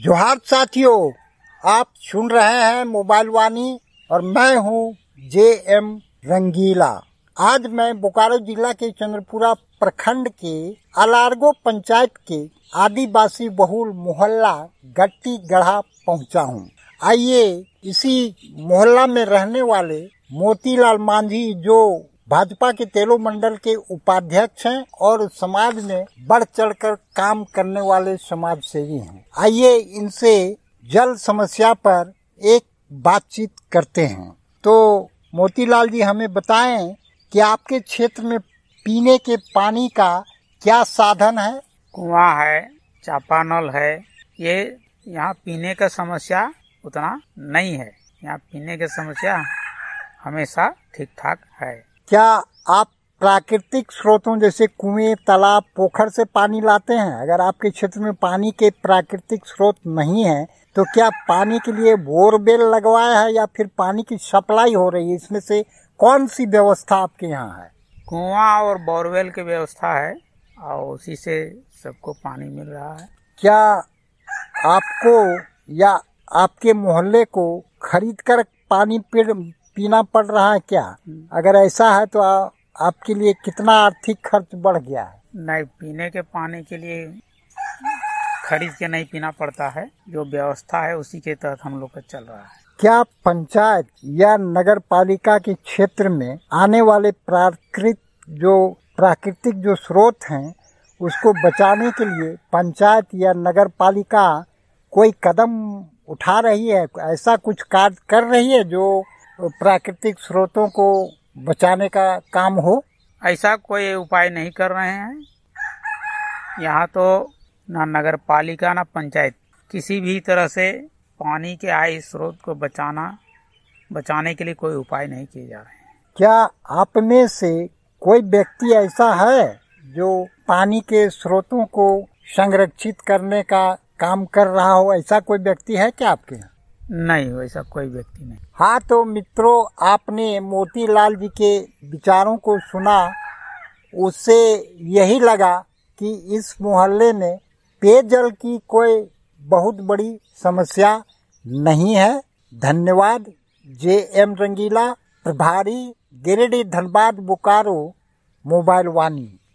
जोहार साथियों, आप सुन रहे हैं मोबाइल वाणी और मैं हूं जे.एम. रंगीला। आज मैं बोकारो जिला के चंद्रपुरा प्रखंड के अलारगो पंचायत के आदिवासी बहुल मोहल्ला गट्टी गढ़ा पहुंचा हूं। आइए इसी मोहल्ला में रहने वाले मोतीलाल मांझी, जो भाजपा के तेलो मंडल के उपाध्यक्ष हैं और समाज में बढ़ चढ़कर काम करने वाले समाज सेवी हैं। आइए इनसे जल समस्या पर एक बातचीत करते हैं। तो मोतीलाल जी, हमें बताएं कि आपके क्षेत्र में पीने के पानी का क्या साधन है? कुआं है, चापानल है। ये यहाँ पीने का समस्या उतना नहीं है। यहाँ पीने की समस्या हमेशा ठीक ठाक है। क्या आप प्राकृतिक स्रोतों जैसे कुएं, तालाब, पोखर से पानी लाते हैं? अगर आपके क्षेत्र में पानी के प्राकृतिक स्रोत नहीं है तो क्या पानी के लिए बोरवेल लगवाया है या फिर पानी की सप्लाई हो रही है? इसमें से कौन सी व्यवस्था आपके यहाँ है? कुआं और बोरवेल की व्यवस्था है और उसी से सबको पानी मिल रहा है। क्या आपको या आपके मोहल्ले को खरीद कर पानी पीना पड़ रहा है क्या? अगर ऐसा है तो आपके लिए कितना आर्थिक खर्च बढ़ गया है? नहीं, पीने के पानी के लिए खरीद के नहीं पीना पड़ता है। जो व्यवस्था है उसी के तहत हम लोग का चल रहा है। क्या पंचायत या नगर पालिका के क्षेत्र में आने वाले प्राकृतिक जो स्रोत हैं उसको बचाने के लिए पंचायत या नगर पालिका कोई कदम उठा रही है? ऐसा कुछ कार्य कर रही है जो प्राकृतिक स्रोतों को बचाने का काम हो? ऐसा कोई उपाय नहीं कर रहे हैं। यहाँ तो ना नगर पालिका ना पंचायत किसी भी तरह से पानी के आए स्रोत को बचाने के लिए कोई उपाय नहीं किए जा रहे हैं। क्या आप में से कोई व्यक्ति ऐसा है जो पानी के स्रोतों को संरक्षित करने का काम कर रहा हो? ऐसा कोई व्यक्ति है क्या आपके यहाँ? नहीं, वैसा कोई व्यक्ति नहीं। हाँ, तो मित्रों, आपने मोतीलाल जी के विचारों को सुना। उससे यही लगा कि इस मोहल्ले में पेयजल की कोई बहुत बड़ी समस्या नहीं है। धन्यवाद। जे.एम. रंगीला, प्रभारी गिरिडीह, धनबाद, बोकारो, मोबाइल वाणी।